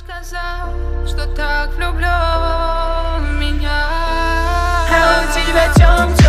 сказал, что так влюблен в меня. А у тебя темный